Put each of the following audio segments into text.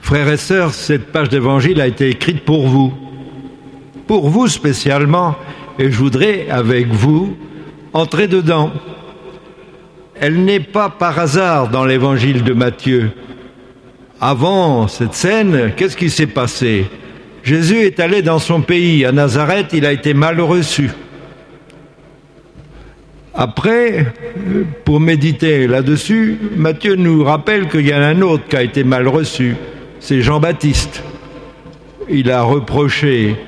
Frères et sœurs, cette page d'évangile a été écrite pour vous spécialement, et je voudrais, avec vous, entrer dedans. Elle n'est pas par hasard dans l'évangile de Matthieu. Avant cette scène, qu'est-ce qui s'est passé? Jésus est allé dans son pays, à Nazareth, il a été mal reçu. Après, pour méditer là-dessus, Matthieu nous rappelle qu'il y en a un autre qui a été mal reçu, c'est Jean-Baptiste. Il a reproché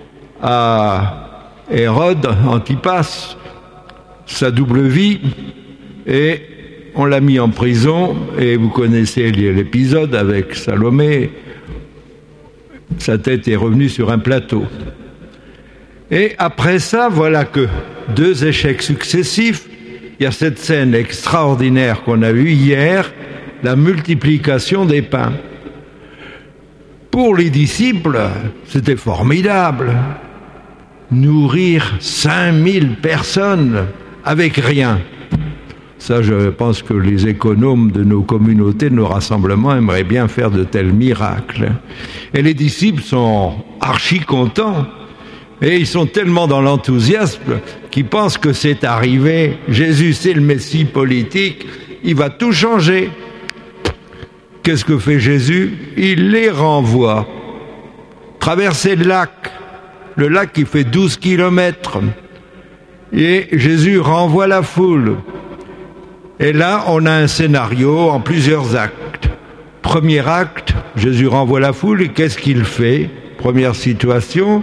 à Hérode Antipas sa double vie et on l'a mis en prison, et vous connaissez l'épisode avec Salomé, sa tête est revenue sur un plateau. Et après ça, voilà que 2 échecs successifs, il y a cette scène extraordinaire qu'on a vue hier, la multiplication des pains. Pour les disciples, c'était formidable. Nourrir 5000 personnes avec rien. Ça, je pense que les économes de nos communautés, de nos rassemblements, aimeraient bien faire de tels miracles. Et les disciples sont archi contents. Et ils sont tellement dans l'enthousiasme qu'ils pensent que c'est arrivé. Jésus, c'est le Messie politique. Il va tout changer. Qu'est-ce que fait Jésus? Il les renvoie. Traverser le lac qui fait 12 kilomètres. Et Jésus renvoie la foule. Et là, on a un scénario en plusieurs actes. Premier acte, Jésus renvoie la foule et qu'est-ce qu'il fait? Première situation,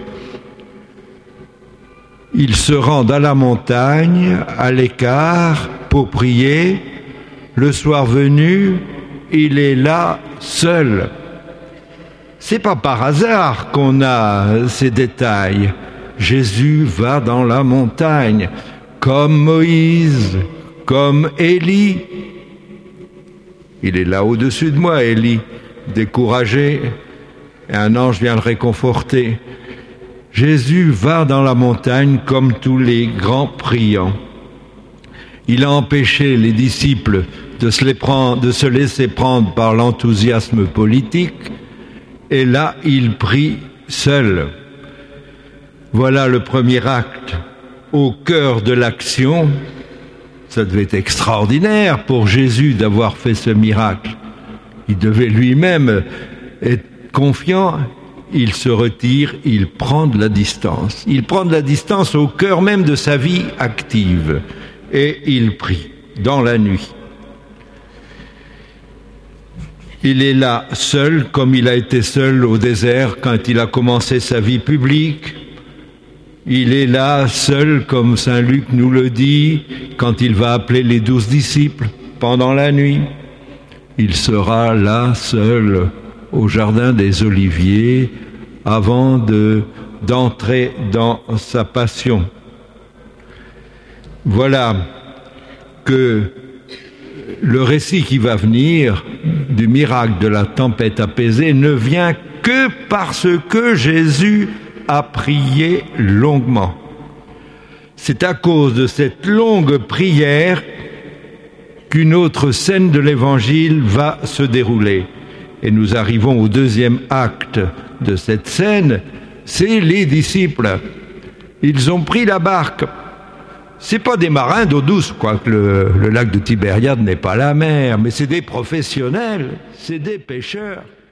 il se rend à la montagne, à l'écart, pour prier. Le soir venu, il est là, seul. C'est pas par hasard qu'on a ces détails. Jésus va dans la montagne, comme Moïse, comme Élie. Il est là au-dessus de moi, Élie, découragé, et un ange vient le réconforter. Jésus va dans la montagne comme tous les grands priants. Il a empêché les disciples de se laisser prendre par l'enthousiasme politique, et là, il prie seul. Voilà le premier acte. Au cœur de l'action, ça devait être extraordinaire pour Jésus d'avoir fait ce miracle. Il devait lui-même être confiant. Il se retire, il prend de la distance. Il prend de la distance au cœur même de sa vie active. Et il prie dans la nuit. Il est là seul, comme il a été seul au désert quand il a commencé sa vie publique. Il est là seul, comme saint Luc nous le dit, quand il va appeler les 12 disciples pendant la nuit. Il sera là seul au jardin des Oliviers avant d'entrer dans sa passion. Voilà que le récit qui va venir du miracle de la tempête apaisée ne vient que parce que Jésus a prié longuement. C'est à cause de cette longue prière qu'une autre scène de l'Évangile va se dérouler. Et nous arrivons au deuxième acte de cette scène, c'est les disciples. Ils ont pris la barque. C'est pas des marins d'eau douce, quoique le lac de Tibériade n'est pas la mer, mais c'est des professionnels, c'est des pêcheurs.